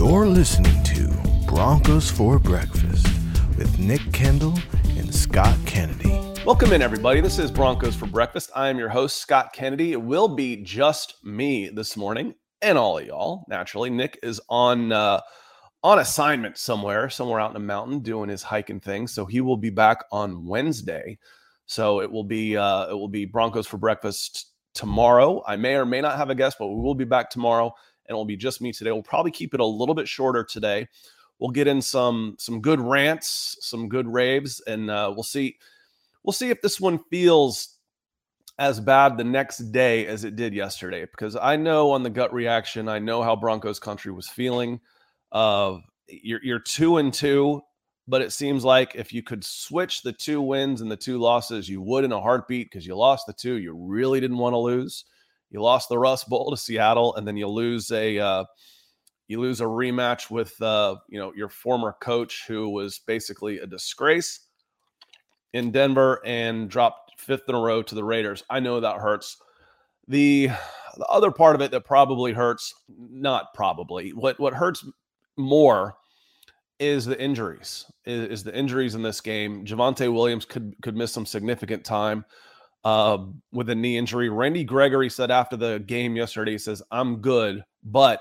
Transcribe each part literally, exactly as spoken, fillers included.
You're listening to Broncos for Breakfast with Nick Kendall and Scott Kennedy. Welcome in, everybody. This is Broncos for Breakfast. I am your host, Scott Kennedy. It will be just me this morning and all of y'all. Naturally, Nick is on uh, on assignment somewhere, somewhere out in the mountain doing his hiking thing. So he will be back on Wednesday. So it will be uh, it will be Broncos for Breakfast tomorrow. I may or may not have a guest, but we will be back tomorrow, and it will be just me today. We'll probably keep it a little bit shorter today. We'll get in some some good rants, some good raves, and uh, we'll see we'll see if this one feels as bad the next day as it did yesterday. Because I know on the gut reaction, I know how Broncos country was feeling. Uh, you're you're two and two. But it seems like if you could switch the two wins and the two losses, you would in a heartbeat, because you lost the two you really didn't want to lose. You lost the Rust Bowl to Seattle, and then you lose a uh, you lose a rematch with uh, you know your former coach, who was basically a disgrace in Denver and dropped fifth in a row to the Raiders. I know that hurts. The the other part of it that probably hurts, not probably, what what hurts more is the injuries, is, is the injuries in this game. Javonte Williams could could miss some significant time uh, with a knee injury. Randy Gregory said after the game yesterday, he says, I'm good, but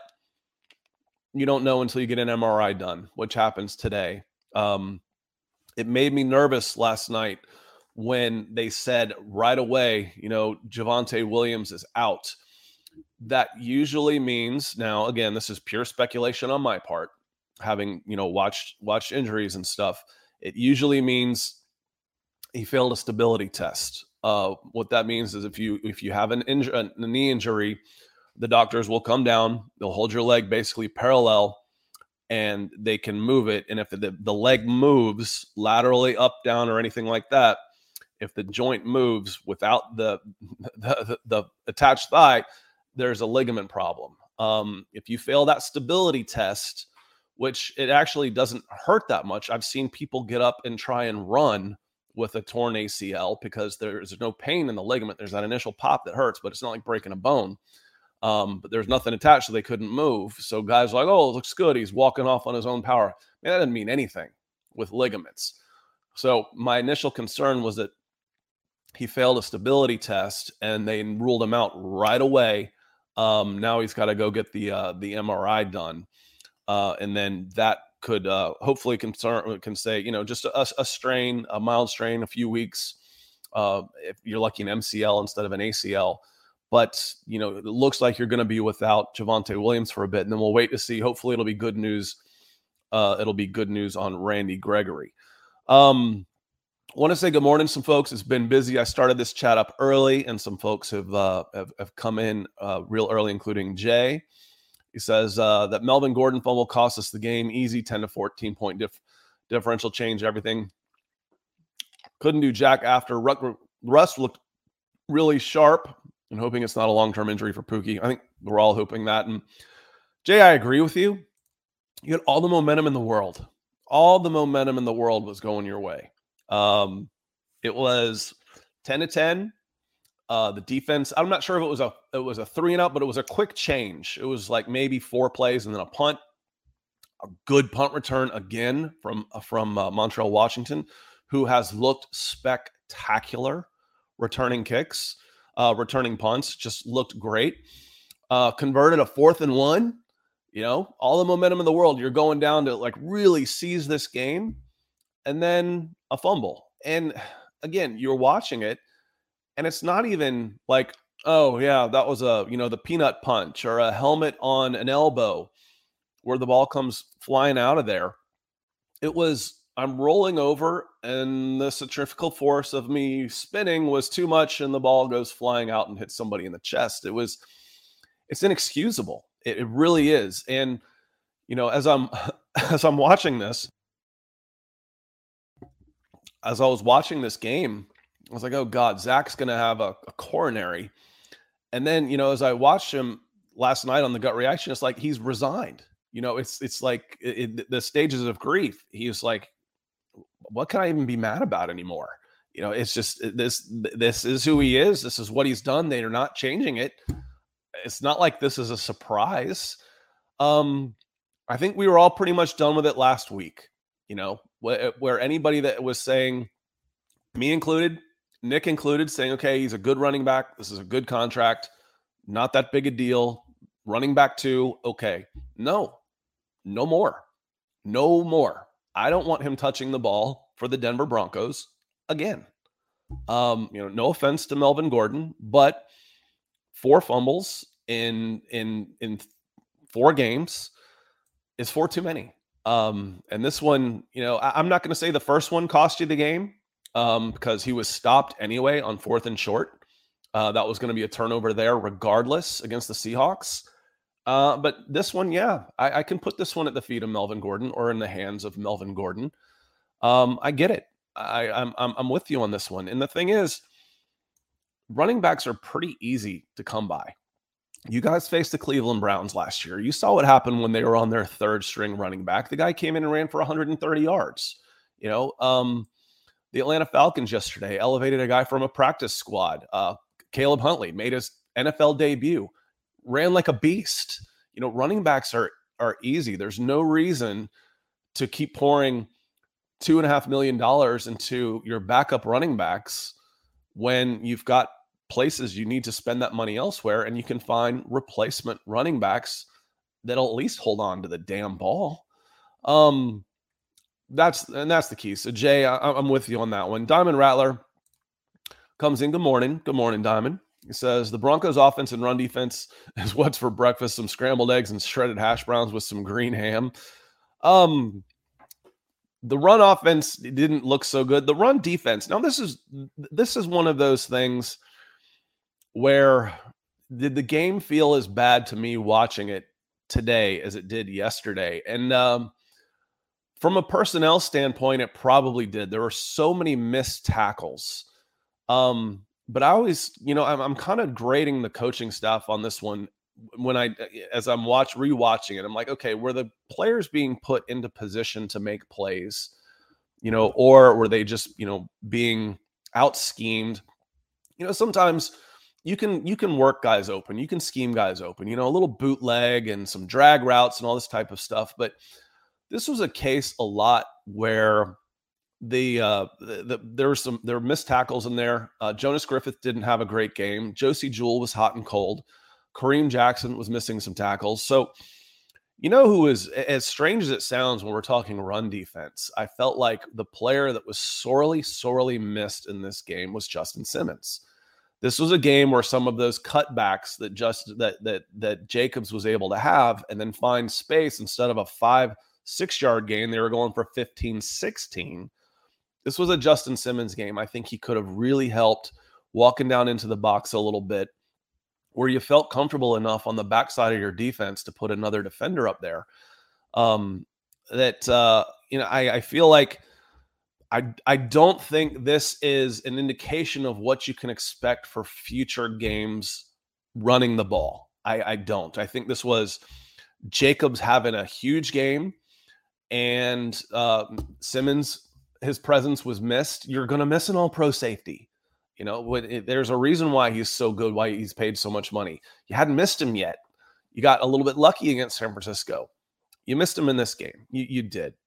you don't know until you get an M R I done, which happens today. Um, it made me nervous last night when they said right away, you know, Javonte Williams is out. That usually means, now, again, this is pure speculation on my part, having, you know, watched watched injuries and stuff, it usually means he failed a stability test. Uh, what that means is if you if you have an injury, a knee injury, the doctors will come down, they'll hold your leg basically parallel, and they can move it. And if the, the leg moves laterally, up, down, or anything like that, if the joint moves without the the, the, the attached thigh, there's a ligament problem. Um, if you fail that stability test, which it actually doesn't hurt that much. I've seen people get up and try and run with a torn A C L because there's no pain in the ligament. There's that initial pop that hurts, but it's not like breaking a bone. Um, but there's nothing attached, so they couldn't move. So guys are like, oh, it looks good. He's walking off on his own power. Man, that doesn't mean anything with ligaments. So my initial concern was that he failed a stability test, and they ruled him out right away. Um, now he's got to go get the uh, the M R I done. Uh, and then that could uh, hopefully concern, can say, you know, just a, a strain, a mild strain, a few weeks. Uh, if you're lucky, an M C L instead of an A C L. But, you know, it looks like you're going to be without Javonte Williams for a bit. And then we'll wait to see. Hopefully it'll be good news. Uh, it'll be good news on Randy Gregory. Um, I want to say good morning to some folks. It's been busy. I started this chat up early, and some folks have, uh, have, have come in uh, real early, including Jay. He says uh, that Melvin Gordon fumble cost us the game. Easy ten to fourteen point diff- differential, change everything. Couldn't do jack after. Russ looked really sharp, and hoping it's not a long-term injury for Pookie. I think we're all hoping that. And Jay, I agree with you. You had all the momentum in the world. All the momentum in the world was going your way. Um, it was ten to ten. Uh, the defense, I'm not sure if it was a it was a three and out, but it was a quick change. It was like maybe four plays and then a punt. A good punt return again from from uh, Montreal Washington, who has looked spectacular returning kicks, uh, returning punts. Just looked great. Uh, converted a fourth and one. You know, all the momentum in the world. You're going down to like really seize this game, and then a fumble. And again, you're watching it. And it's not even like, oh, yeah, that was a, you know, the peanut punch or a helmet on an elbow where the ball comes flying out of there. It was, I'm rolling over, and the centrifugal force of me spinning was too much, and the ball goes flying out and hits somebody in the chest. It was, it's inexcusable. It, it really is. And, you know, as I'm, as I'm watching this, as I was watching this game, I was like, oh, God, Zach's going to have a, a coronary. And then, you know, as I watched him last night on the gut reaction, it's like he's resigned. You know, it's it's like it, it, the stages of grief. He's like, what can I even be mad about anymore? You know, it's just this this is who he is. This is what he's done. They are not changing it. It's not like this is a surprise. Um, I think we were all pretty much done with it last week. You know, where, where anybody that was saying, me included, Nick included, saying, okay, he's a good running back. This is a good contract. Not that big a deal. Running back two, okay. No, no more. No more. I don't want him touching the ball for the Denver Broncos again. Um, you know, no offense to Melvin Gordon, but four fumbles in in in four games is four too many. Um, and this one, you know, I, I'm not going to say the first one cost you the game um, because he was stopped anyway on fourth and short. Uh, that was going to be a turnover there regardless against the Seahawks. Uh, but this one, yeah, I, I can put this one at the feet of Melvin Gordon or in the hands of Melvin Gordon. Um, I get it. I, I'm, I'm I'm with you on this one. And the thing is, running backs are pretty easy to come by. You guys faced the Cleveland Browns last year. You saw what happened when they were on their third string running back. The guy came in and ran for one hundred thirty yards. You know, um, the Atlanta Falcons yesterday elevated a guy from a practice squad. Uh, Caleb Huntley made his N F L debut, ran like a beast. You know, running backs are are easy. There's no reason to keep pouring two and a half million dollars into your backup running backs when you've got places you need to spend that money elsewhere, and you can find replacement running backs that'll at least hold on to the damn ball. Um, that's and that's the key. So Jay, I, I'm with you on that one. Diamond Rattler comes in. Good morning. Good morning, Diamond. He says the Broncos offense and run defense is what's for breakfast: some scrambled eggs and shredded hash browns with some green ham. Um, the run offense didn't look so good. The run defense. Now this is this is one of those things where did the game feel as bad to me watching it today as it did yesterday? And um, from a personnel standpoint, it probably did. There were so many missed tackles. Um, but I always, you know, I'm, I'm kind of grading the coaching staff on this one when I, as I'm watch rewatching it, I'm like, okay, were the players being put into position to make plays, you know, or were they just, you know, being out schemed? You know, sometimes You can you can work guys open. You can scheme guys open, you know, a little bootleg and some drag routes and all this type of stuff. But this was a case a lot where the, uh, the, the there were some there were missed tackles in there. Uh, Jonas Griffith didn't have a great game. Josie Jewell was hot and cold. Kareem Jackson was missing some tackles. So, you know who is, as strange as it sounds when we're talking run defense, I felt like the player that was sorely, sorely missed in this game was Justin Simmons. This was a game where some of those cutbacks that just that that that Jacobs was able to have and then find space instead of a five, six yard gain, they were going for fifteen, sixteen. This was a Justin Simmons game. I think he could have really helped walking down into the box a little bit where you felt comfortable enough on the backside of your defense to put another defender up there. Um, that, uh, you know, I, I feel like I, I don't think this is an indication of what you can expect for future games running the ball. I, I don't. I think this was Jacobs having a huge game and uh, Simmons, his presence was missed. You're going to miss an all-pro safety. You know, when it, there's a reason why he's so good, why he's paid so much money. You hadn't missed him yet. You got a little bit lucky against San Francisco. You missed him in this game. You, you did.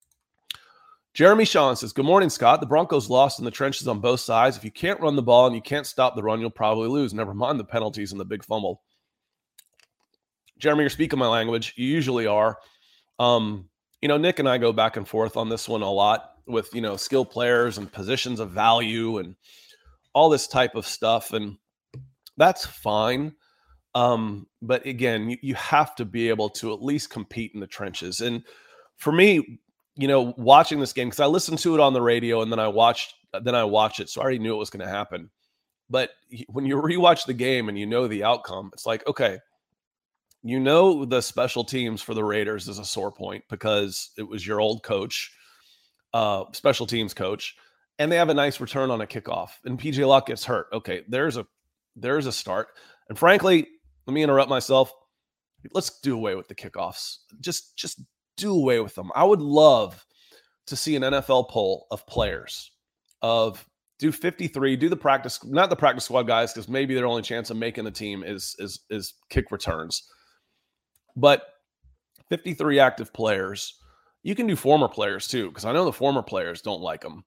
Jeremy Shawn says, good morning, Scott. The Broncos lost in the trenches on both sides. If you can't run the ball and you can't stop the run, you'll probably lose. Never mind the penalties and the big fumble. Jeremy, you're speaking my language. You usually are. Um, you know, Nick and I go back and forth on this one a lot with, you know, skill players and positions of value and all this type of stuff. And that's fine. Um, but again, you, you have to be able to at least compete in the trenches. And for me, you know, watching this game, because I listened to it on the radio and then I watched, then I watched it. So I already knew it was going to happen. But when you rewatch the game and you know the outcome, it's like, okay, you know, the special teams for the Raiders is a sore point because it was your old coach, uh, special teams coach, and they have a nice return on a kickoff and P J Locke gets hurt. Okay. There's a, there's a start. And frankly, let me interrupt myself. Let's do away with the kickoffs. Just, just do away with them. I would love to see an N F L poll of players of do fifty-three, do the practice, not the practice squad guys, because maybe their only chance of making the team is, is, is kick returns. But fifty-three active players. You can do former players too, because I know the former players don't like them.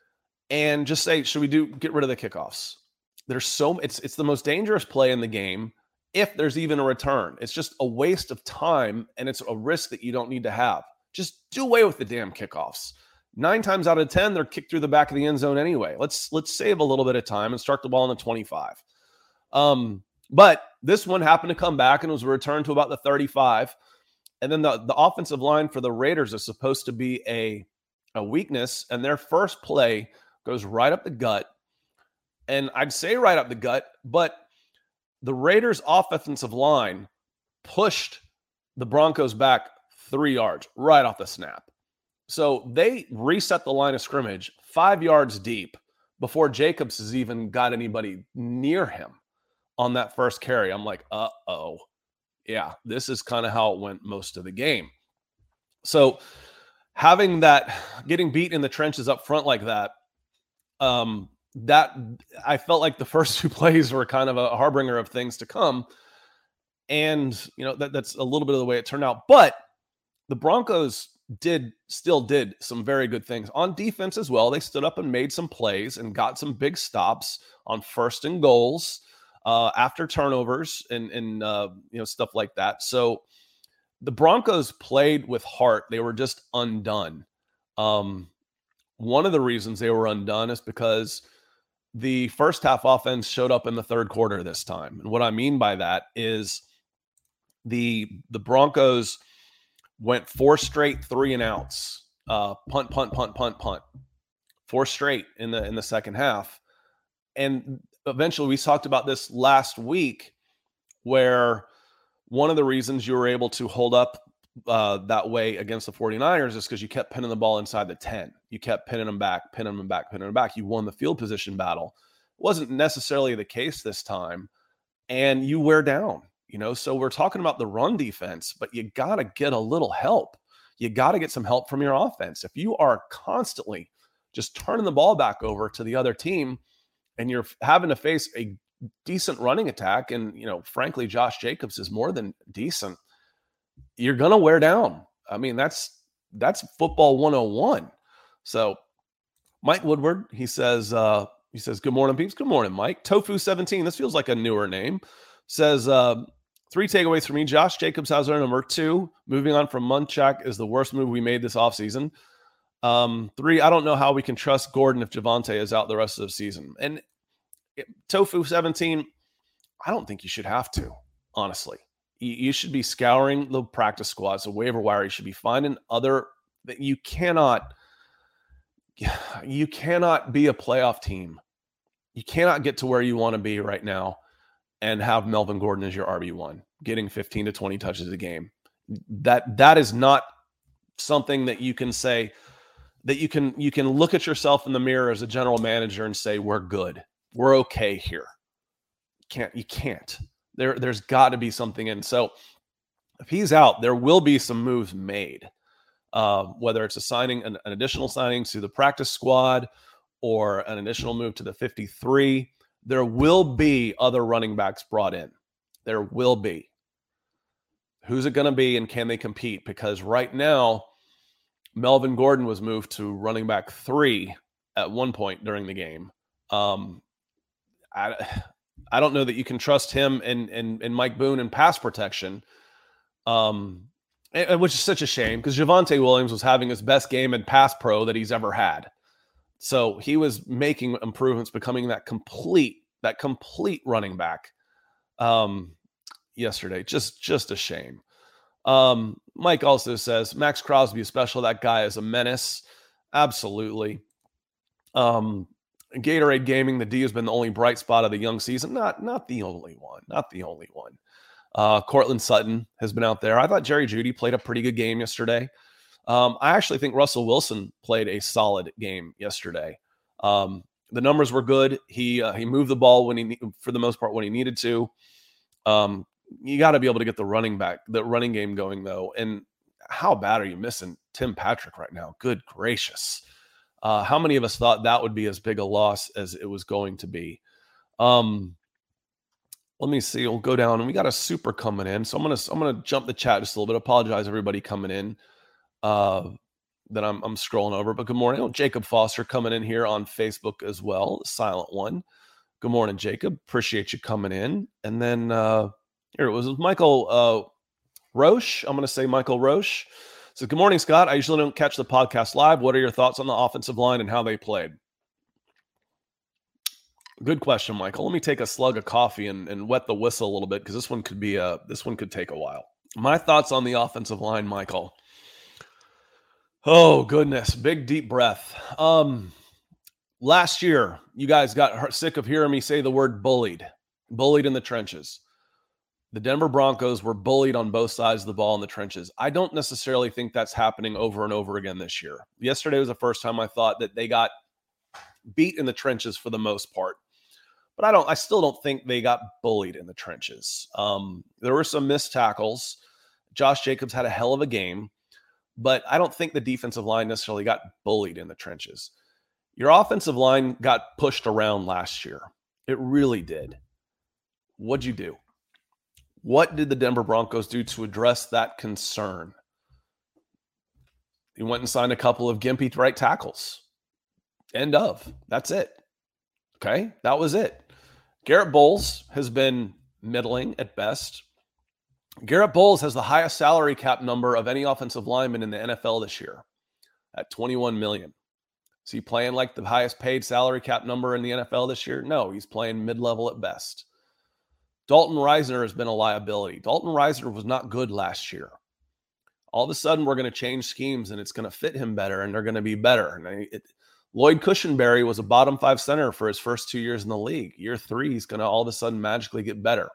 And just say, should we do get rid of the kickoffs? There's so it's it's the most dangerous play in the game if there's even a return. It's just a waste of time, and it's a risk that you don't need to have. Just do away with the damn kickoffs. Nine times out of ten, they're kicked through the back of the end zone anyway. Let's let's save a little bit of time and start the ball in the twenty-five. Um, but this one happened to come back and was returned to about the thirty-five. And then the, the offensive line for the Raiders is supposed to be a, a weakness, and their first play goes right up the gut. And I'd say right up the gut, but the Raiders' offensive line pushed the Broncos back three yards right off the snap. So they reset the line of scrimmage five yards deep before Jacobs has even got anybody near him on that first carry. I'm like, uh-oh. Yeah, this is kind of how it went most of the game. So having that, getting beat in the trenches up front like that, um, that I felt like the first two plays were kind of a harbinger of things to come. And, you know, that, that's a little bit of the way it turned out. But the Broncos did still did some very good things on defense as well. They stood up and made some plays and got some big stops on first and goals uh, after turnovers and, and uh, you know, stuff like that. So the Broncos played with heart. They were just undone. Um, one of the reasons they were undone is because the first half offense showed up in the third quarter this time. And what I mean by that is the, the Broncos went four straight three and outs, uh, punt, punt, punt, punt, punt, four straight in the, in the second half. And eventually we talked about this last week, where one of the reasons you were able to hold up uh, that way against the 49ers is because you kept pinning the ball inside the ten. You kept pinning them back, pinning them back, pinning them back. You won the field position battle. It wasn't necessarily the case this time, and you wear down, you know? So we're talking about the run defense, but you got to get a little help. You got to get some help from your offense. If you are constantly just turning the ball back over to the other team and you're having to face a decent running attack, and, you know, frankly, Josh Jacobs is more than decent, you're going to wear down. I mean, that's, that's football one oh one. So Mike Woodward, he says, uh, he says, good morning, peeps. Good morning, Mike. Tofu seventeen. This feels like a newer name. Says, uh, three takeaways for me. Josh Jacobs has our number. Two, moving on from Munchak is the worst move we made this offseason. Um, three, I don't know how we can trust Gordon if Javonte is out the rest of the season. And it, Tofu seventeen, I don't think you should have to, honestly. You, you should be scouring the practice squads, the waiver wire. You should be finding other that you cannot, you cannot be a playoff team. You cannot get to where you want to be right now and have Melvin Gordon as your R B one, getting fifteen to twenty touches a game. That that is not something that you can say, that you can you can look at yourself in the mirror as a general manager and say, we're good. We're okay here. Can't you can't. There, there's got to be something in. So if he's out, there will be some moves made. Uh, whether it's a signing, an, an additional signing to the practice squad or an additional move to the fifty-three, there will be other running backs brought in. There will be. Who's it going to be, and can they compete? Because right now, Melvin Gordon was moved to running back three at one point during the game. Um, I, I don't know that you can trust him and, and, and Mike Boone in pass protection, um, and, which is such a shame because Javonte Williams was having his best game in pass pro that he's ever had. So he was making improvements, becoming that complete, that complete running back um, yesterday. Just, just a shame. Um, Mike also says, Max Crosby is special. That guy is a menace. Absolutely. Um, Gatorade Gaming, the D has been the only bright spot of the young season. Not, not the only one. Not the only one. Uh, Cortland Sutton has been out there. I thought Jerry Jeudy played a pretty good game yesterday. Um, I actually think Russell Wilson played a solid game yesterday. Um, the numbers were good. He uh, he moved the ball when he, for the most part, when he needed to. Um, you got to be able to get the running back, the running game going though. And how bad are you missing Tim Patrick right now? Good gracious. Uh, how many of us thought that would be as big a loss as it was going to be? Um, let me see. We'll go down, and we got a super coming in. So I'm gonna I'm gonna jump the chat just a little bit. Apologize everybody coming in. Uh, that I'm I'm scrolling over. But good morning, oh, Jacob Foster coming in here on Facebook as well. Silent one. Good morning, Jacob. Appreciate you coming in. And then uh, here it was Michael uh, Roche. I'm gonna say Michael Roche. So good morning, Scott. I usually don't catch the podcast live. What are your thoughts on the offensive line and how they played? Good question, Michael. Let me take a slug of coffee and, and wet the whistle a little bit because this one could be a this one could take a while. My thoughts on the offensive line, Michael. Oh goodness, big deep breath. Um, last year, you guys got sick of hearing me say the word bullied, bullied in the trenches. The Denver Broncos were bullied on both sides of the ball in the trenches. I don't necessarily think that's happening over and over again this year. Yesterday was the first time I thought that they got beat in the trenches for the most part. But I don't. I still don't think they got bullied in the trenches. Um, there were some missed tackles. Josh Jacobs had a hell of a game. But I don't think the defensive line necessarily got bullied in the trenches. Your offensive line got pushed around last year. It really did. What'd you do? What did the Denver Broncos do to address that concern? You went and signed a couple of gimpy right tackles. End of. That's it. Okay? That was it. Garrett Bowles has been middling at best. Garrett Bowles has the highest salary cap number of any offensive lineman in the N F L this year at twenty-one million dollars. Is he playing like the highest paid salary cap number in the N F L this year? No, he's playing mid-level at best. Dalton Risner has been a liability. Dalton Risner was not good last year. All of a sudden, we're going to change schemes, and it's going to fit him better, and they're going to be better. And I, it, Lloyd Cushenberry was a bottom five center for his first two years in the league. Year three, he's going to all of a sudden magically get better.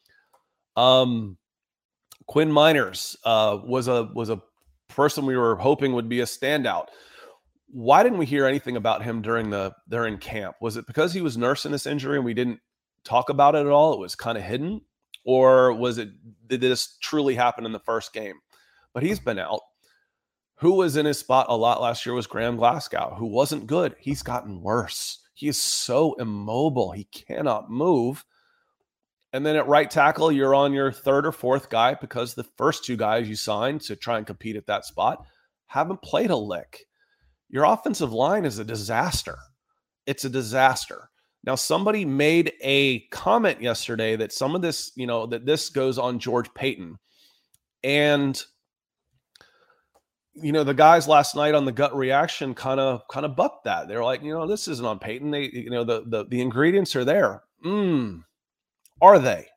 Um, Quinn Miners uh, was a was a person we were hoping would be a standout. Why didn't we hear anything about him during the during camp? Was it because he was nursing this injury and we didn't talk about it at all? It was kind of hidden, or was it did this truly happen in the first game? But he's been out. Who was in his spot a lot last year was Graham Glasgow, who wasn't good. He's gotten worse. He is so immobile. He cannot move. And then at right tackle, you're on your third or fourth guy because the first two guys you signed to try and compete at that spot haven't played a lick. Your offensive line is a disaster. It's a disaster. Now, somebody made a comment yesterday that some of this, you know, that this goes on George Paton. And, you know, the guys last night on the gut reaction kind of kind of bucked that. They're like, you know, this isn't on Paton. They, you know, the the, the ingredients are there. Mm. Are they?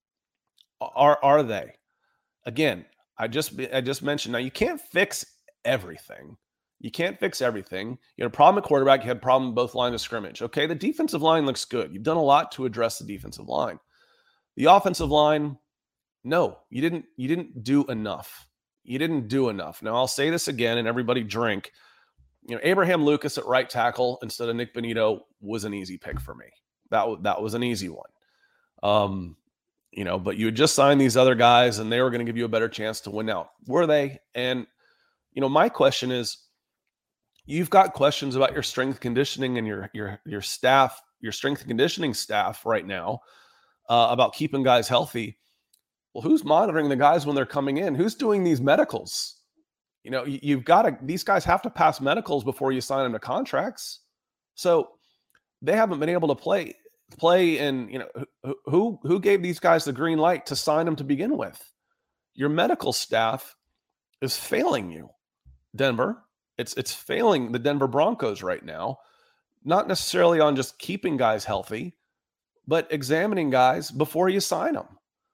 Are are they? Again, I just I just mentioned, now you can't fix everything. You can't fix everything. You had a problem at quarterback. You had a problem in both lines of scrimmage. Okay, the defensive line looks good. You've done a lot to address the defensive line. The offensive line, no, you didn't. You didn't do enough. You didn't do enough. Now I'll say this again, and everybody drink. You know, Abraham Lucas at right tackle instead of Nick Bonito was an easy pick for me. That that was an easy one. Um, you know, but you had just signed these other guys, and they were going to give you a better chance to win out. Were they? And you know, my question is, you've got questions about your strength conditioning and your your your staff, your strength and conditioning staff right now uh, about keeping guys healthy. Well, who's monitoring the guys when they're coming in? Who's doing these medicals? You know, you, you've got to, these guys have to pass medicals before you sign them to contracts. So they haven't been able to play, play. And, you know, who, who gave these guys the green light to sign them to begin with? Your medical staff is failing you, Denver. It's, it's failing the Denver Broncos right now, not necessarily on just keeping guys healthy, but examining guys before you sign them.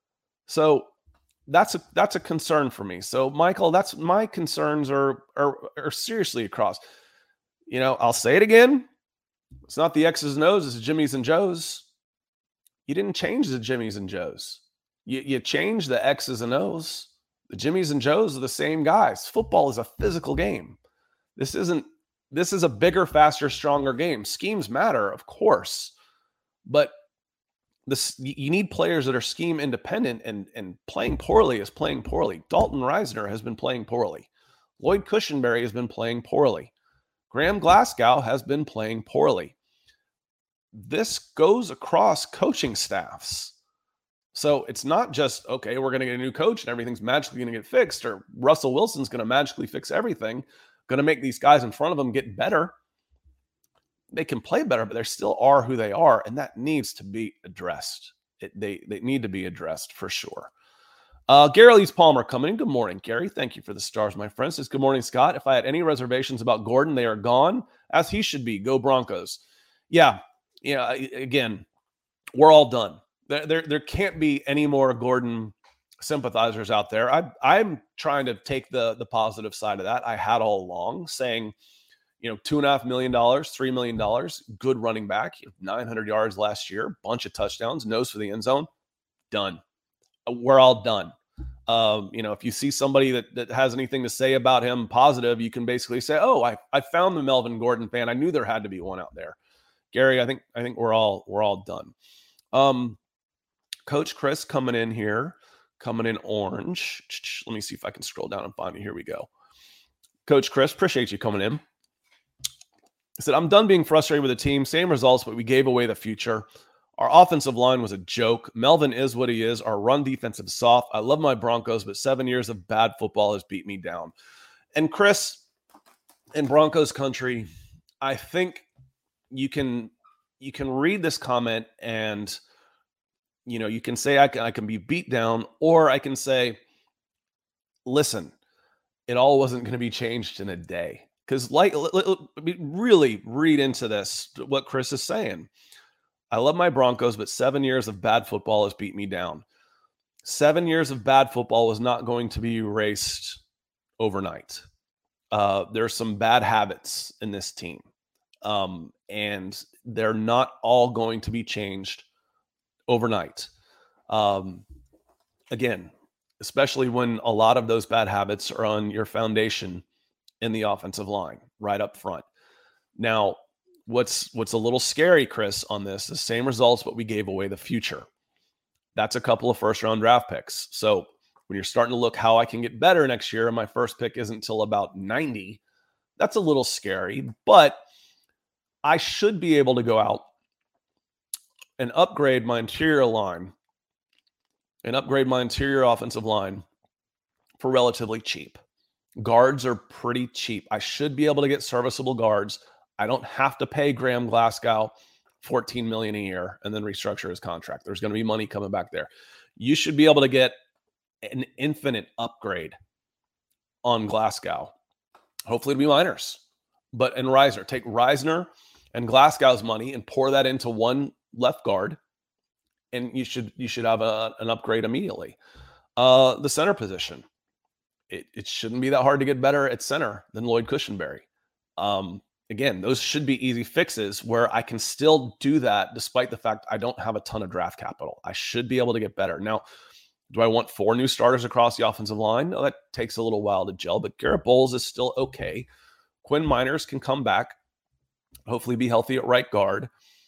So that's a that's a concern for me. So Michael, that's my concerns are are are seriously across. You know, I'll say it again. It's not the X's and O's, it's Jimmy's and Joe's. You didn't change the Jimmy's and Joe's. You you changed the X's and O's. The Jimmy's and Joe's are the same guys. Football is a physical game. This isn't this is a bigger, faster, stronger game. Schemes matter, of course. But This, you need players that are scheme independent, and, and playing poorly is playing poorly. Dalton Risner has been playing poorly. Lloyd Cushenberry has been playing poorly. Graham Glasgow has been playing poorly. This goes across coaching staffs. So it's not just, okay, we're going to get a new coach and everything's magically going to get fixed, or Russell Wilson's going to magically fix everything, going to make these guys in front of them get better. They can play better, but they still are who they are, and that needs to be addressed. It, they, they need to be addressed for sure. Uh, Gary Lees Palmer coming in. Good morning, Gary. Thank you for the stars, my friend. Says, good morning, Scott. If I had any reservations about Gordon, they are gone, as he should be. Go Broncos. Yeah, yeah, again, we're all done. There, there, there can't be any more Gordon sympathizers out there. I, I'm trying to take the, the positive side of that. I had all along saying, you know, two and a half million dollars, three million dollars, good running back, nine hundred yards last year, bunch of touchdowns, nose for the end zone, done. We're all done. Um, you know, if you see somebody that, that has anything to say about him positive, you can basically say, oh, I, I found the Melvin Gordon fan. I knew there had to be one out there. Gary, I think, I think we're all, we're all done. Um, Coach Chris coming in here, coming in orange. Let me see if I can scroll down and find it. Here we go. Coach Chris, appreciate you coming in. He said, I'm done being frustrated with the team. Same results, but we gave away the future. Our offensive line was a joke. Melvin is what he is. Our run defense is soft. I love my Broncos, but seven years of bad football has beat me down. And Chris, in Broncos country, I think you can you can read this comment and, you know, you can say I can, I can be beat down, or I can say, listen, it all wasn't going to be changed in a day. Because like, really read into this, what Chris is saying. I love my Broncos, but seven years of bad football has beat me down. Seven years of bad football was not going to be erased overnight. Uh, there's some bad habits in this team, um, and they're not all going to be changed overnight. Um, again, especially when a lot of those bad habits are on your foundation in the offensive line, right up front. Now, What's what's a little scary, Chris, on this, the same results, but we gave away the future. That's a couple of first-round draft picks. So when you're starting to look how I can get better next year, and my first pick isn't until about ninety, that's a little scary. But I should be able to go out and upgrade my interior line and upgrade my interior offensive line for relatively cheap. Guards are pretty cheap. I should be able to get serviceable guards. I don't have to pay Graham Glasgow fourteen million dollars a year and then restructure his contract. There's going to be money coming back there. You should be able to get an infinite upgrade on Glasgow. Hopefully it'll be minors, but and Reisner. Take Reisner and Glasgow's money and pour that into one left guard, and you should you should have a, an upgrade immediately. Uh, the center position. It, it shouldn't be that hard to get better at center than Lloyd Cushenberry. Um, Again, those should be easy fixes where I can still do that despite the fact I don't have a ton of draft capital. I should be able to get better. Now, do I want four new starters across the offensive line? No, that takes a little while to gel, but Garrett Bowles is still okay. Quinn Miners can come back, hopefully be healthy at right guard.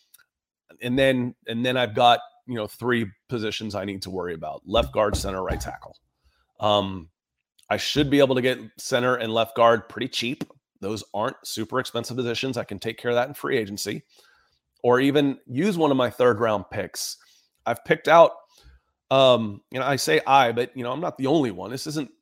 And then, and then I've got, you know, three positions I need to worry about: left guard, center, right tackle. Um, I should be able to get center and left guard pretty cheap. Those aren't super expensive positions. I can take care of that in free agency, or even use one of my third round picks. I've picked out, um, you know, I say I, but you know, I'm not the only one. This isn't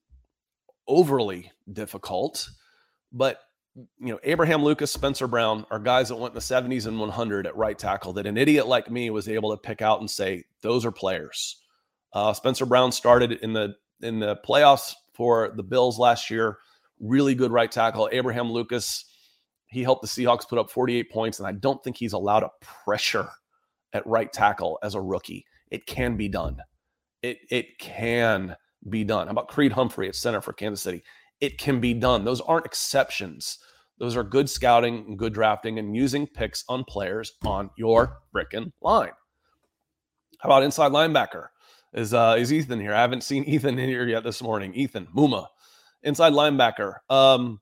overly difficult, but you know, Abraham Lucas, Spencer Brown are guys that went in the seventies and one hundred at right tackle that an idiot like me was able to pick out and say, those are players. Uh, Spencer Brown started in the, in the playoffs for the Bills last year. Really good right tackle. Abraham Lucas, he helped the Seahawks put up forty-eight points, and I don't think he's allowed a pressure at right tackle as a rookie. It can be done. It it can be done. How about Creed Humphrey at center for Kansas City? It can be done. Those aren't exceptions. Those are good scouting and good drafting and using picks on players on your frickin' line. How about inside linebacker? Is uh, is Ethan here? I haven't seen Ethan in here yet this morning. Ethan Muma. Inside linebacker. Um,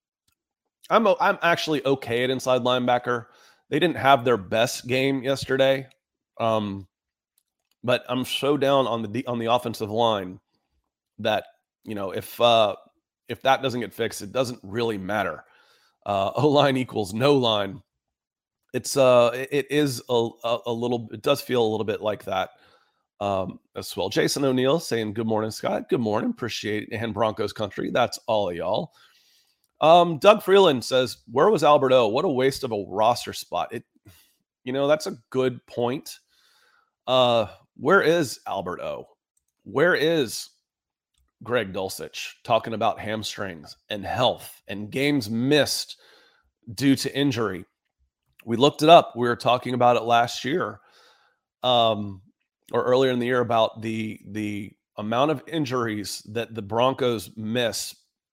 I'm I'm actually okay at inside linebacker. They didn't have their best game yesterday, um, but I'm so down on the on the offensive line that you know if uh, if that doesn't get fixed, it doesn't really matter. Uh, O line equals no line. It's uh it is a, a a little. It does feel a little bit like that. Um, as well. Jason O'Neill saying, good morning, Scott. Good morning. Appreciate it. And Broncos country. That's all of y'all. Um, Doug Freeland says, where was Albert O? What a waste of a roster spot. It, you know, that's a good point. Uh, where is Albert O? Where is Greg Dulcich talking about hamstrings and health and games missed due to injury? We looked it up. We were talking about it last year. Um, or earlier in the year about the the amount of injuries that the Broncos miss.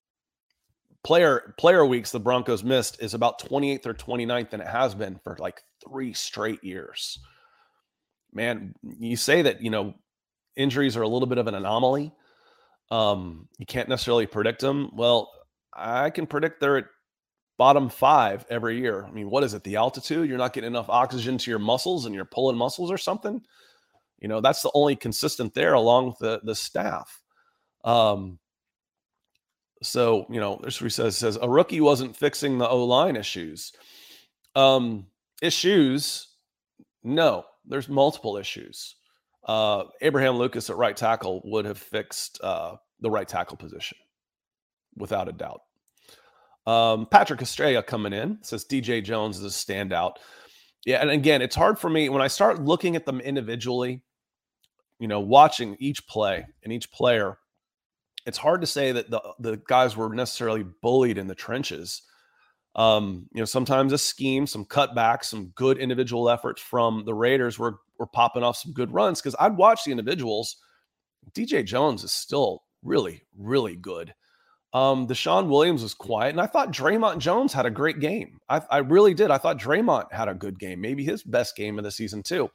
Player player weeks the Broncos missed is about twenty-eighth or twenty-ninth, and it has been for like three straight years. Man, you say that, you know, injuries are a little bit of an anomaly. Um, you can't necessarily predict them. Well, I can predict they're at bottom five every year. I mean, what is it? The altitude? You're not getting enough oxygen to your muscles and you're pulling muscles or something? You know, that's the only consistent there, along with the, the staff. Um, so, you know, this he says, says a rookie wasn't fixing the O-line issues. Um, issues? No, there's multiple issues. Uh, Abraham Lucas at right tackle would have fixed uh, the right tackle position, without a doubt. Um, Patrick Estrella coming in says D J Jones is a standout. Yeah, and again, it's hard for me when I start looking at them individually, you know, watching each play and each player. It's hard to say that the, the guys were necessarily bullied in the trenches. Um, you know, sometimes a scheme, some cutbacks, some good individual efforts from the Raiders were, were popping off some good runs, because I'd watch the individuals. D J Jones is still really, really good. Um, Deshaun Williams was quiet, and I thought Draymond Jones had a great game. I, I really did. I thought Draymond had a good game, maybe his best game of the season too.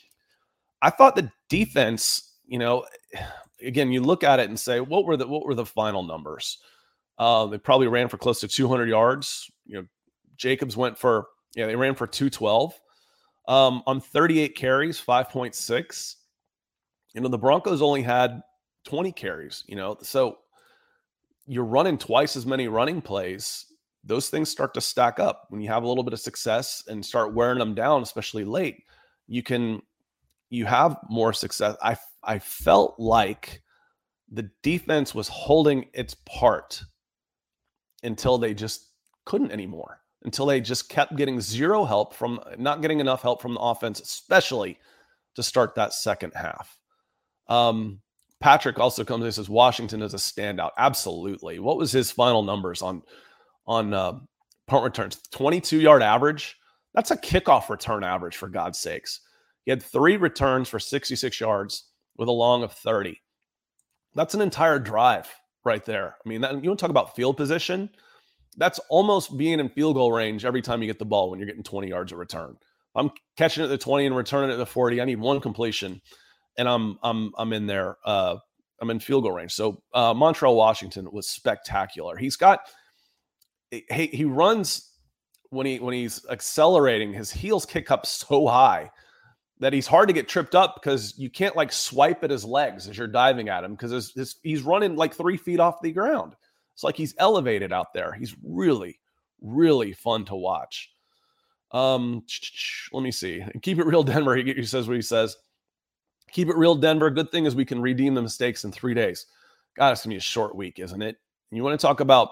I thought the defense, you know, again, you look at it and say, what were the what were the final numbers? Uh, they probably ran for close to two hundred yards. You know, Jacobs went for, yeah, they ran for two twelve. Um, on thirty-eight carries, five point six. You know, the Broncos only had twenty carries, you know, so you're running twice as many running plays. Those things start to stack up when you have a little bit of success and start wearing them down, especially late. You can, you have more success. I, I felt like the defense was holding its part until they just couldn't anymore, until they just kept getting zero help from, not getting enough help from the offense, especially to start that second half. Um, Patrick also comes and says Washington is a standout. Absolutely. What was his final numbers on on uh, punt returns? twenty-two yard average. That's a kickoff return average, for God's sakes. He had three returns for sixty-six yards with a long of thirty. That's an entire drive right there. I mean, that, you want to talk about field position? That's almost being in field goal range every time you get the ball when you're getting twenty yards of return. I'm catching it at the twenty and returning it at the forty. I need one completion, and I'm I'm I'm in there. Uh, I'm in field goal range. So uh, Montreal Washington was spectacular. He's got he he runs when he when he's accelerating. His heels kick up so high that he's hard to get tripped up, because you can't like swipe at his legs as you're diving at him, because his, his, he's running like three feet off the ground. It's like he's elevated out there. He's really, really fun to watch. Um, let me see. Keep it real, Denver. He, he says what he says. Keep it real, Denver. Good thing is we can redeem the mistakes in three days. God, it's going to be a short week, isn't it? And you want to talk about,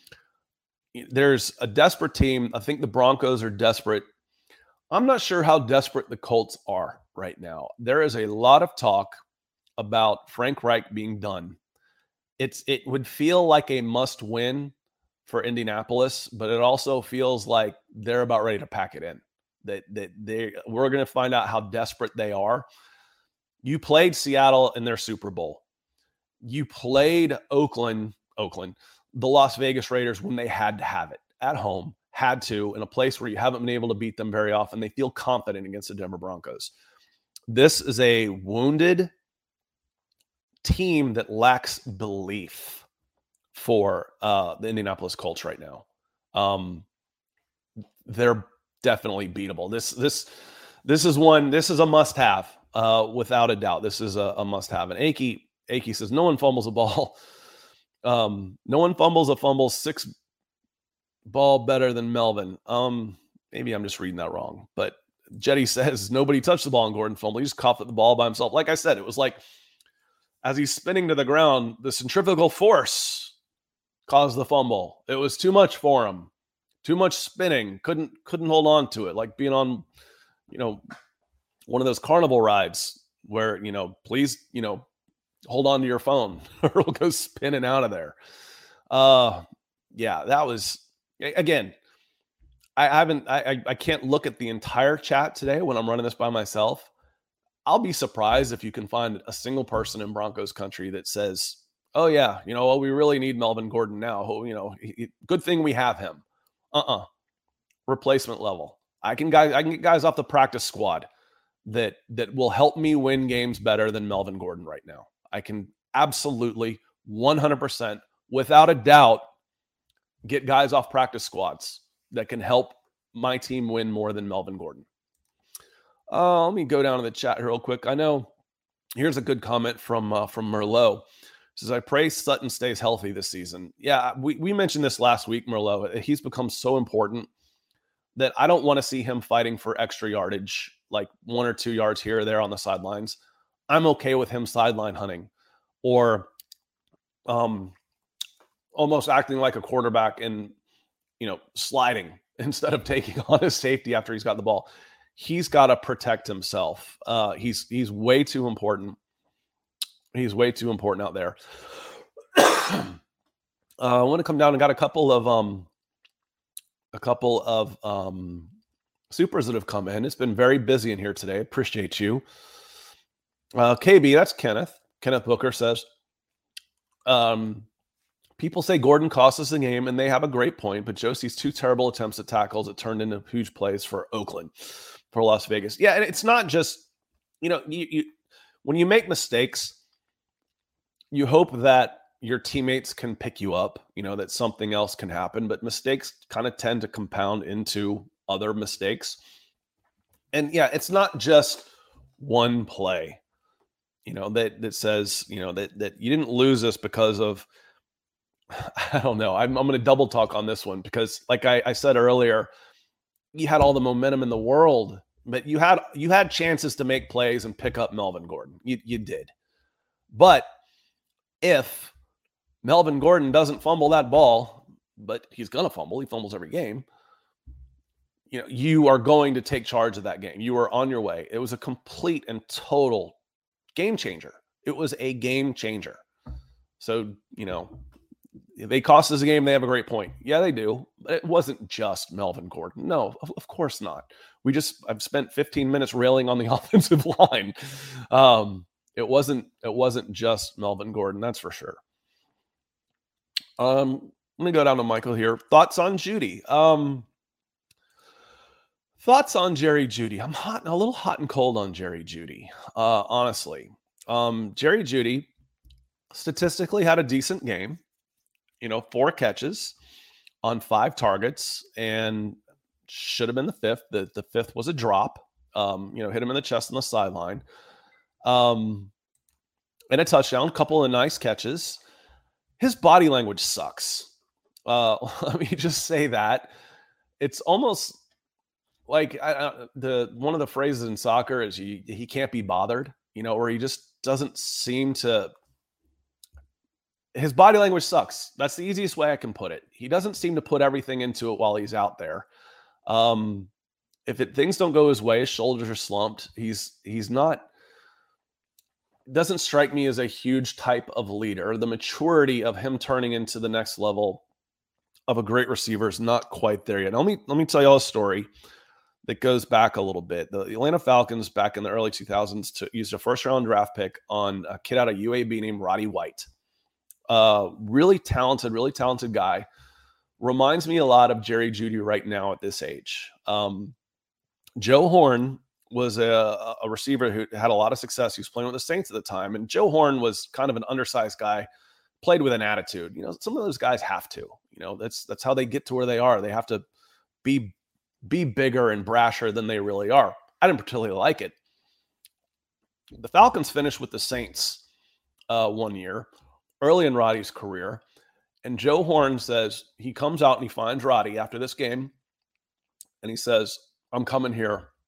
there's a desperate team. I think the Broncos are desperate. I'm not sure how desperate the Colts are right now. There is a lot of talk about Frank Reich being done. It's it would feel like a must win for Indianapolis, but it also feels like they're about ready to pack it in. That that they we're going to find out how desperate they are. You played Seattle in their Super Bowl. You played Oakland, Oakland, the Las Vegas Raiders when they had to have it at home. Had to, in a place where you haven't been able to beat them very often. They feel confident against the Denver Broncos. This is a wounded team that lacks belief for uh, the Indianapolis Colts right now. Um, they're definitely beatable. This this this is one. This is a must-have, uh, without a doubt. This is a, a must-have. And Akey Akey says no one fumbles a ball. Um, no one fumbles a fumble six. Ball better than Melvin. Um, maybe I'm just reading that wrong, but Jetty says nobody touched the ball in Gordon fumble. He just coughed at the ball by himself. Like I said, it was like as he's spinning to the ground, the centrifugal force caused the fumble. It was too much for him. Too much spinning. Couldn't couldn't hold on to it. Like being on, you know, one of those carnival rides where, you know, please, you know, hold on to your phone or it'll go spinning out of there. Uh, yeah, that was, again, I haven't, I, I can't look at the entire chat today when I'm running this by myself. I'll be surprised if you can find a single person in Broncos country that says, oh yeah, you know, well, we really need Melvin Gordon now. Oh, you know, he, good thing we have him. Uh-uh. Replacement level. I can guys, I can get guys off the practice squad that, that will help me win games better than Melvin Gordon right now. I can absolutely one hundred percent without a doubt get guys off practice squads that can help my team win more than Melvin Gordon. Uh, let me go down to the chat here real quick. I know here's a good comment from uh, from Merlot. It says, I pray Sutton stays healthy this season. Yeah, we, we mentioned this last week, Merlot. He's become so important that I don't want to see him fighting for extra yardage, like one or two yards here or there on the sidelines. I'm okay with him sideline hunting or um, almost acting like a quarterback and, you know, sliding instead of taking on his safety after he's got the ball. He's got to protect himself. Uh, he's he's way too important. He's way too important out there. uh, I want to come down and got a couple of um, a couple of um, supers that have come in. It's been very busy in here today. Appreciate you. Uh, K B, that's Kenneth. Kenneth Booker says, um, people say Gordon cost us the game, and they have a great point, but Josie's two terrible attempts at tackles that turned into huge plays for Oakland, for Las Vegas. Yeah, and it's not just, you know, you, you when you make mistakes, you hope that your teammates can pick you up, you know, that something else can happen, but mistakes kind of tend to compound into other mistakes. And yeah, it's not just one play. You know, that that says, you know, that that you didn't lose this because of, I don't know. I'm, I'm going to double talk on this one because, like I, I said earlier, you had all the momentum in the world, but you had you had chances to make plays and pick up Melvin Gordon. You you did, but if Melvin Gordon doesn't fumble that ball, but he's going to fumble, he fumbles every game. You know, you are going to take charge of that game. You are on your way. It was a complete and total game changer. It was a game changer. So, you know, they cost us a game. They have a great point. Yeah, they do. But it wasn't just Melvin Gordon. No, of, of course not. We just, I've spent fifteen minutes railing on the offensive line. Um, it wasn't, it wasn't just Melvin Gordon. That's for sure. Um, let me go down to Michael here. Thoughts on Jeudy? Um, Thoughts on Jerry Jeudy? I'm hot, a little hot and cold on Jerry Jeudy, uh, honestly. Um, Jerry Jeudy statistically had a decent game, you know, four catches on five targets and should have been the fifth. The, the fifth was a drop, um, you know, hit him in the chest on the sideline. Um, and a touchdown, couple of nice catches. His body language sucks. Uh, let me just say that. It's almost like I, I, the one of the phrases in soccer is he, he can't be bothered, you know, or he just doesn't seem to. His body language sucks. That's the easiest way I can put it. He doesn't seem to put everything into it while he's out there. Um, if it, things don't go his way, his shoulders are slumped. He's he's not. Doesn't strike me as a huge type of leader. The maturity of him turning into the next level of a great receiver is not quite there yet. Let me let me tell you all a story that goes back a little bit. The Atlanta Falcons back in the early two thousands to, used a first round draft pick on a kid out of U A B named Roddy White. Uh, really talented, really talented guy. Reminds me a lot of Jerry Jeudy right now at this age. Um, Joe Horn was a, a receiver who had a lot of success. He was playing with the Saints at the time. And Joe Horn was kind of an undersized guy, played with an attitude. You know, some of those guys have to, you know, that's, that's how they get to where they are. They have to be, be bigger and brasher than they really are. I didn't particularly like it. The Falcons finished with the Saints uh, one year, early in Roddy's career. And Joe Horn says, he comes out and he finds Roddy after this game. And he says, I'm coming here.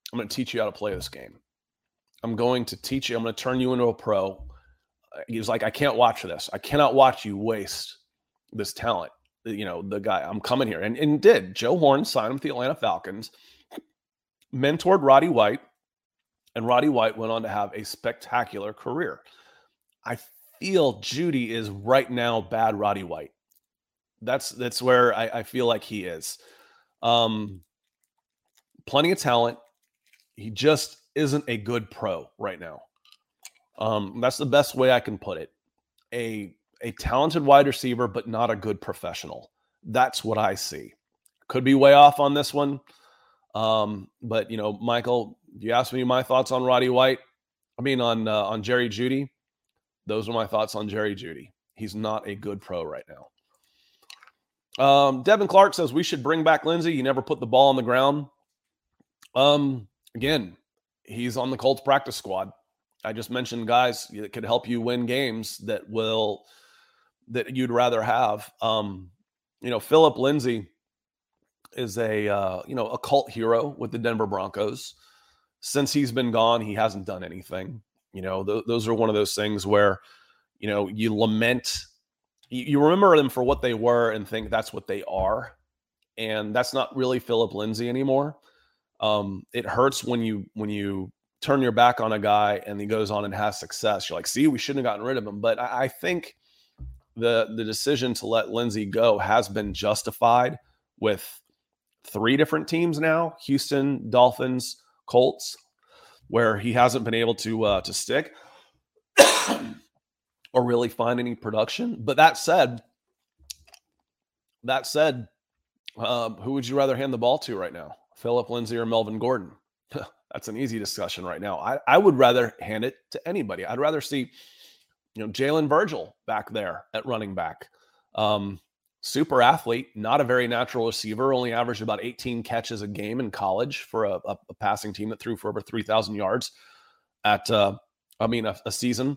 I'm going to teach you how to play this game. I'm going to teach you. I'm going to turn you into a pro. He was like, I can't watch this. I cannot watch you waste this talent. You know, the guy, I'm coming here. And, and did. Joe Horn signed him with the Atlanta Falcons, mentored Roddy White, and Roddy White went on to have a spectacular career. I feel Jeudy is right now bad Roddy White. That's that's where I, I feel like he is. Um, plenty of talent. He just isn't a good pro right now. Um, that's the best way I can put it. A a talented wide receiver, but not a good professional. That's what I see. Could be way off on this one. Um, but you know, Michael, you asked me my thoughts on Roddy White. I mean, on uh, on Jerry Jeudy. Those are my thoughts on Jerry Jeudy. He's not a good pro right now. Um, Devin Clark says we should bring back Lindsey. He never put the ball on the ground. Um, again, he's on the Colts practice squad. I just mentioned guys that could help you win games that will that you'd rather have. Um, you know, Philip Lindsay is a uh, you know a cult hero with the Denver Broncos. Since he's been gone, he hasn't done anything. You know, th- those are one of those things where you know you lament, you, you remember them for what they were and think that's what they are, and that's not really Philip Lindsay anymore. Um, it hurts when you when you turn your back on a guy and he goes on and has success. You're like, see, we shouldn't have gotten rid of him. But I, I think the the decision to let Lindsey go has been justified with three different teams now: Houston, Dolphins, Colts, where he hasn't been able to uh, to stick or really find any production. But that said, that said, uh, who would you rather hand the ball to right now? Philip Lindsay or Melvin Gordon? That's an easy discussion right now. I, I would rather hand it to anybody. I'd rather see, you know, Jalen Virgil back there at running back. Um, super athlete, not a very natural receiver, only averaged about eighteen catches a game in college for a, a, a passing team that threw for over three thousand yards at, uh, I mean, a, a season.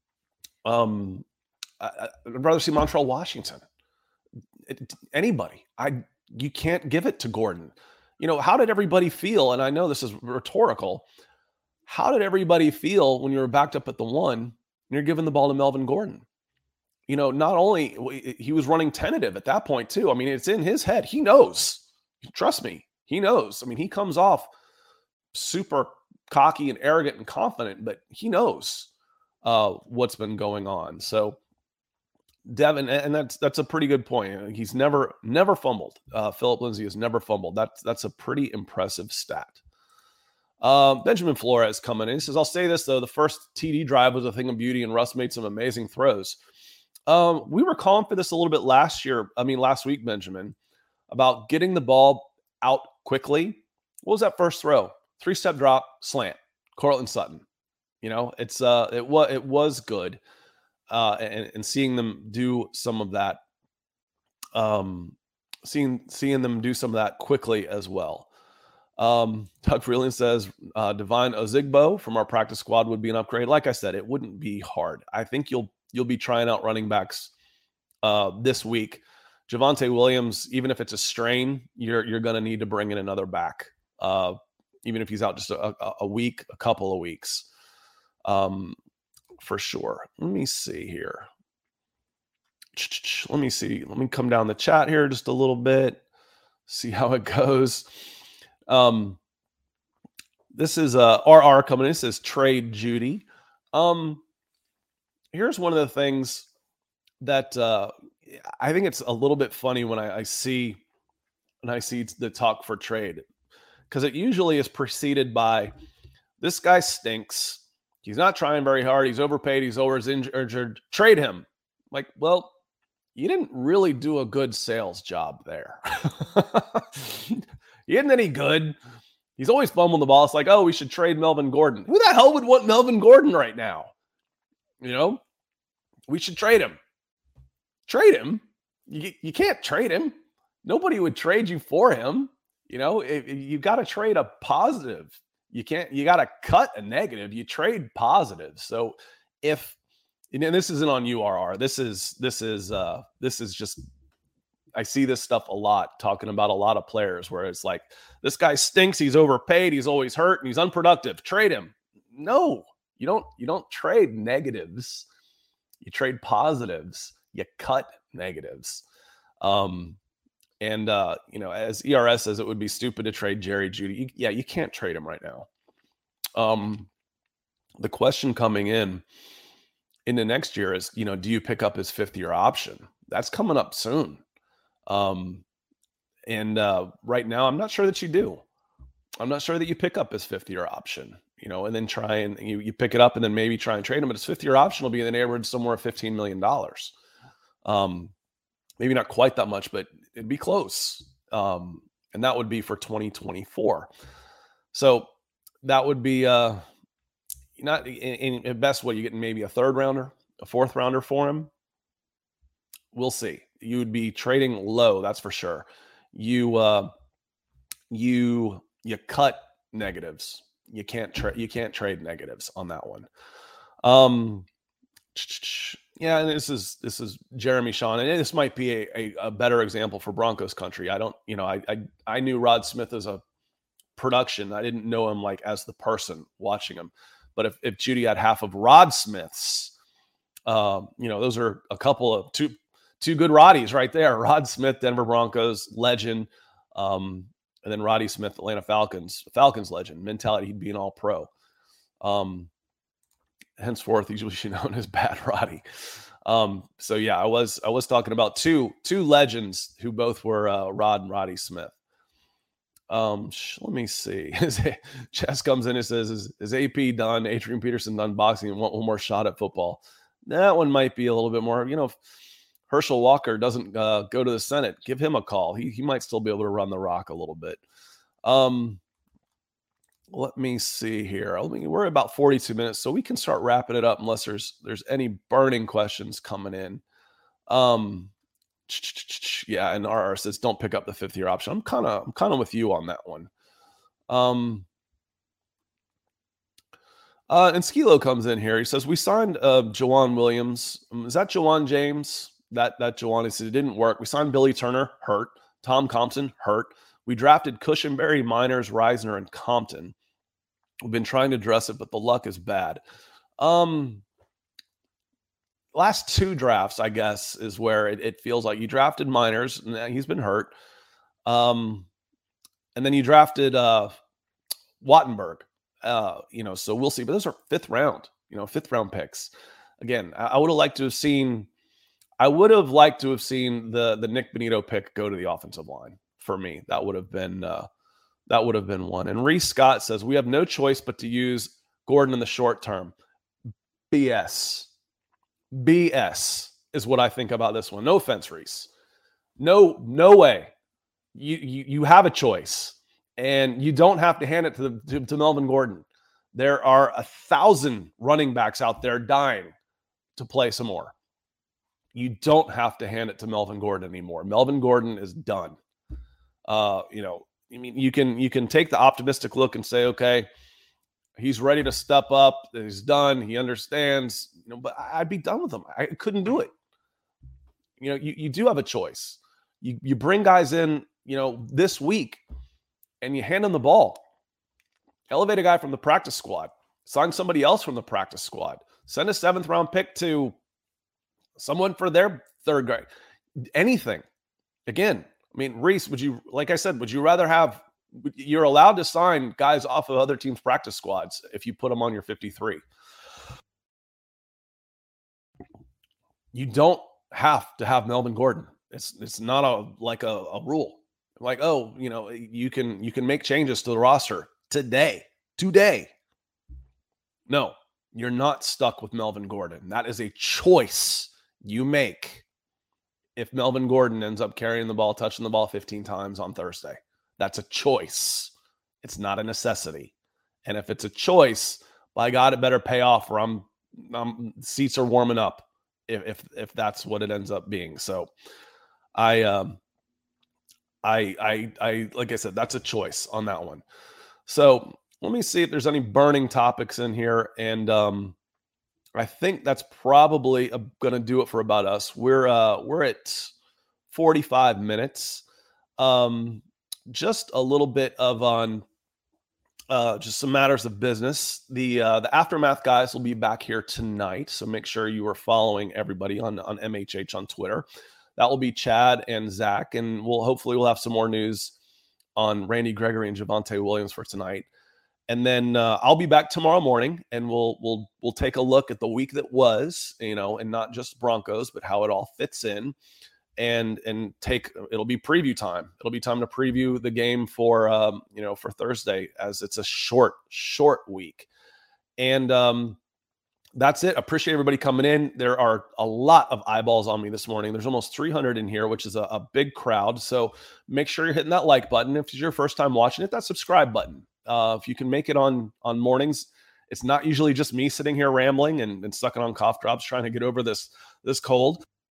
Um, I, I'd rather see Montreal Washington. It, anybody. I You can't give it to Gordon. You know, how did everybody feel? And I know this is rhetorical. How did everybody feel when you were backed up at the one and you're giving the ball to Melvin Gordon? You know, not only he was running tentative at that point too. I mean, it's in his head. He knows. Trust me, he knows. I mean, he comes off super cocky and arrogant and confident, but he knows uh, what's been going on. So, Devin, and that's that's a pretty good point. He's never never fumbled. Uh, Philip Lindsay has never fumbled. That's that's a pretty impressive stat. Um, Benjamin Flores coming in. He says, "I'll say this though: the first T D drive was a thing of beauty, and Russ made some amazing throws." Um, we were calling for this a little bit last year. I mean, last week, Benjamin, about getting the ball out quickly. What was that first throw? Three-step drop, slant. Courtland Sutton. You know, it's uh, it was it was good. Uh, and, and seeing them do some of that, um, seeing seeing them do some of that quickly as well. Um, Doug Freeland says uh, Divine Ozigbo from our practice squad would be an upgrade. Like I said, it wouldn't be hard. I think you'll you'll be trying out running backs uh, this week. Javonte Williams, even if it's a strain, you're you're going to need to bring in another back, uh, even if he's out just a, a week, a couple of weeks. Um, For sure. Let me see here. Let me see. Let me come down the chat here just a little bit. See how it goes. Um, this is uh, R R coming in. It says trade Jeudy. Um, here's one of the things that uh, I think it's a little bit funny when I, I see when I see the talk for trade, because it usually is preceded by this guy stinks. He's not trying very hard. He's overpaid. He's always injured. Trade him. Like, well, you didn't really do a good sales job there. He isn't any good. He's always fumbling the ball. It's like, oh, we should trade Melvin Gordon. Who the hell would want Melvin Gordon right now? You know, we should trade him. Trade him? You, you can't trade him. Nobody would trade you for him. You know, if, if you got to trade a positive. You can't, you got to cut a negative. You trade positive. So if, and this isn't on U R R, this is, this is, uh, this is just I see this stuff a lot, talking about a lot of players where it's like, this guy stinks. He's overpaid. He's always hurt and he's unproductive. Trade him. No, you don't, you don't trade negatives. You trade positives. You cut negatives. Um, and, uh, you know, as E R S says, it would be stupid to trade Jerry Jeudy. You, yeah, you can't trade him right now. Um, the question coming in in the next year is, you know, do you pick up his fifth year option? That's coming up soon. Um, and uh, right now, I'm not sure that you do. I'm not sure that you pick up his fifth year option, you know, and then try and you, you pick it up and then maybe try and trade him. But his fifth year option will be in the neighborhood somewhere of fifteen million dollars. Um, maybe not quite that much, but it'd be close. Um, and that would be for twenty twenty-four. So that would be uh, not in, in best way, you get maybe a third rounder, a fourth rounder for him. We'll see. You would be trading low, that's for sure. You uh, you you cut negatives. You can't trade. You can't trade negatives on that one. Um, yeah, and this is this is Jeremy Sean, and this might be a, a, a better example for Broncos country. I don't, you know, I, I I knew Rod Smith as a production. I didn't know him like as the person watching him. But if if Jeudy had half of Rod Smith's, um, you know, those are a couple of two two good Roddies right there. Rod Smith, Denver Broncos legend, um, and then Roddy Smith, Atlanta Falcons, Falcons legend. Mentality, he'd be an all-pro. Um, henceforth, he's usually known as Bad Roddy. Um, so yeah, I was I was talking about two two legends who both were uh, Rod and Roddy Smith. Um, sh- let me see. Chess comes in and says, "Is, is A P done? Adrian Peterson done boxing and want one more shot at football?" That one might be a little bit more. You know, if Herschel Walker doesn't uh, go to the Senate, give him a call. He he might still be able to run the rock a little bit. Um. Let me see here. I mean, we're about forty-two minutes, so we can start wrapping it up unless there's there's any burning questions coming in. Um, yeah, and R R says don't pick up the fifth year option. I'm kind of I'm kind of with you on that one. Um, uh, and Skilo comes in here. He says we signed uh, Jawan Williams. Um, is that Jawan James? That that Jawan? He said it didn't work. We signed Billy Turner, hurt. Tom Compton, hurt. We drafted Cushenberry, Miners, Reisner, and Compton. We've been trying to address it, but the luck is bad. Um, last two drafts, I guess, is where it, it feels like you drafted Miners, and he's been hurt. Um, and then you drafted uh, Wattenberg. Uh, you know, so we'll see. But those are fifth round, you know, fifth round picks. Again, I, I would have liked to have seen. I would have liked to have seen the the Nick Benito pick go to the offensive line. For me, that would have been uh, that would have been one. And Reese Scott says we have no choice but to use Gordon in the short term. B S, B S is what I think about this one. No offense, Reese. No, no way. You you you have a choice, and you don't have to hand it to the, to, to Melvin Gordon. There are a thousand running backs out there dying to play some more. You don't have to hand it to Melvin Gordon anymore. Melvin Gordon is done. Uh, you know, I mean, you can you can take the optimistic look and say, okay, he's ready to step up. He's done. He understands. You know, but I'd be done with him. I couldn't do it. You know, you, you do have a choice. You you bring guys in, you know, this week, and you hand them the ball. Elevate a guy from the practice squad. Sign somebody else from the practice squad. Send a seventh round pick to someone for their third grade. Anything. Again. I mean, Reese, would you, like I said, would you rather have, you're allowed to sign guys off of other teams' practice squads if you put them on your fifty-three. You don't have to have Melvin Gordon. It's it's not a like a, a rule. Like, oh, you know, you can you can make changes to the roster today. Today. No, you're not stuck with Melvin Gordon. That is a choice you make. If Melvin Gordon ends up carrying the ball, touching the ball fifteen times on Thursday, that's a choice. It's not a necessity. And if it's a choice, by God, it better pay off or I'm, I'm seats are warming up if, if, if that's what it ends up being. So I, um, I, I, I, like I said, that's a choice on that one. So let me see if there's any burning topics in here. And, um, I think that's probably going to do it for About Us. We're uh, we're at forty-five minutes. Um, just a little bit of on uh, just some matters of business. The uh, the Aftermath guys will be back here tonight, so make sure you are following everybody on on M H H on Twitter. That will be Chad and Zach, and we'll hopefully we'll have some more news on Randy Gregory and Javonte Williams for tonight. And then uh, I'll be back tomorrow morning, and we'll we'll we'll take a look at the week that was, you know, and not just Broncos, but how it all fits in, and and take it'll be preview time. It'll be time to preview the game for um, you know for Thursday, as it's a short short week, and um, that's it. Appreciate everybody coming in. There are a lot of eyeballs on me this morning. There's almost three hundred in here, which is a, a big crowd. So make sure you're hitting that like button. If it's your first time watching, hit that subscribe button. Uh, if you can make it on on mornings, it's not usually just me sitting here rambling and, and sucking on cough drops trying to get over this this cold.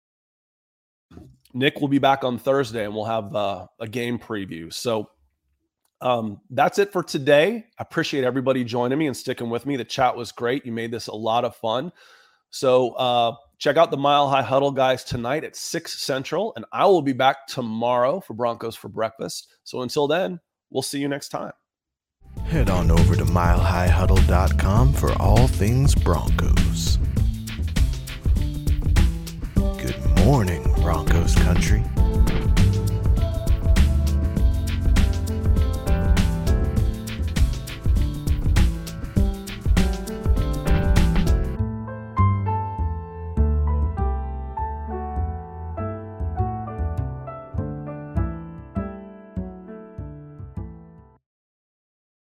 Nick will be back on Thursday, and we'll have uh, a game preview. So um, that's it for today. I appreciate everybody joining me and sticking with me. The chat was great. You made this a lot of fun. So uh, check out the Mile High Huddle guys tonight at six Central, and I will be back tomorrow for Broncos for Breakfast. So until then, we'll see you next time. Head on over to mile high huddle dot com for all things Broncos. Good morning, Broncos country.